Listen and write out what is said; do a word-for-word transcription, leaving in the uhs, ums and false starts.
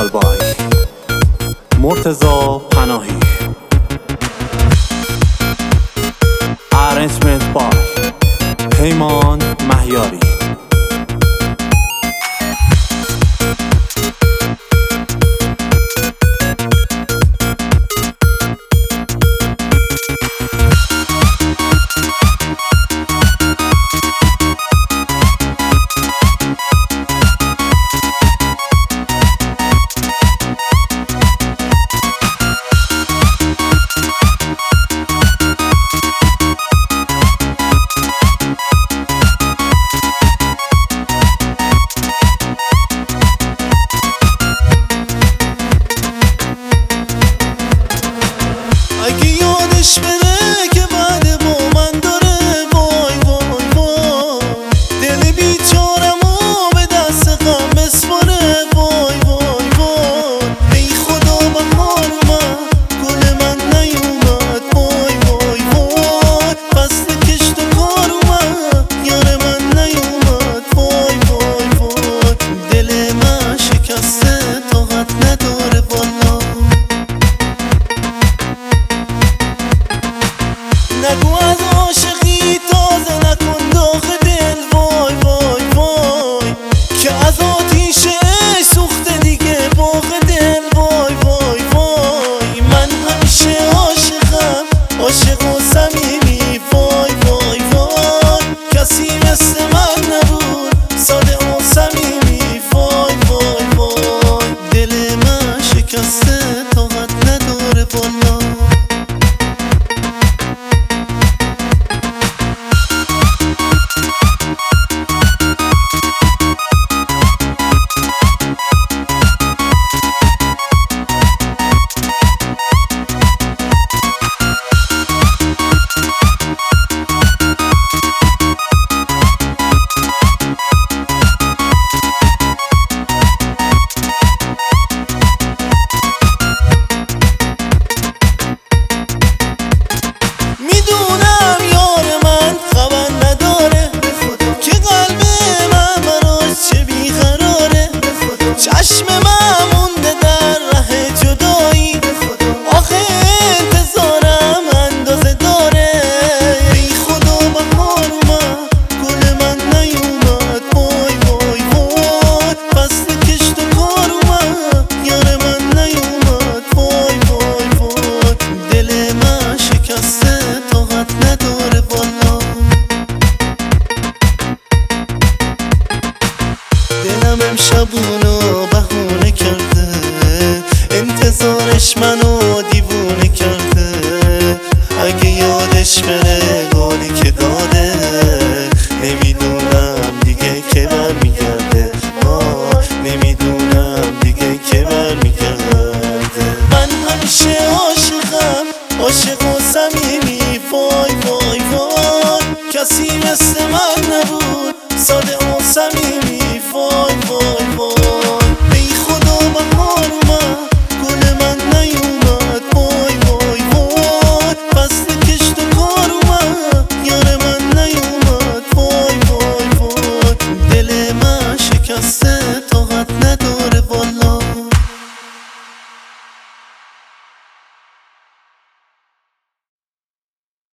بای مرتضی پناهی. Arrangement by پیمان مهیاری. اگه یادش بره که بعد با من داره، وای وای وای دل بیچارمو به دست غم بسپاره، وای وای وای ای خدا بهار اومد گل من نیومد، وای وای وای فصل کشت و کار اومد یار من نیومد، وای وای وای دل من شکسته طاقت نداره والا. نگو از عاشقی تازه نکن داغ دل، وای وای وای که از آتیش عشق سوخته دیگه باغ دل، وای وای وای من همیشه عاشقم، عاشق و صمیمی، وای وای وای کسی مثل من نبود ساده و صمیمی، وای وای وای دل من شکسته طاقت نداره والا. میدونم یار من خبر نداره که قلب من براش چه بیقراره، چشم من مونده در ره جدایی، آخه انتظارم اندازه داره، ای خدا بهار اومد گل من نیومد، وای وای وای فصل کشت و کار اومد یار من نیومد، وای وای وای دل من شکسته طاقت نداره والا. دلم امشبونو بهونه کرده، انتظارش منو دیوونه کرده، اگه یادش بره گلی که داده نمیدونم دیگه که برمیگرده، آه نمیدونم دیگه که برمیگرده. من همیشه عاشقم، عاشق و صمیمی، وای وای وای کسی مثل من نبود ساده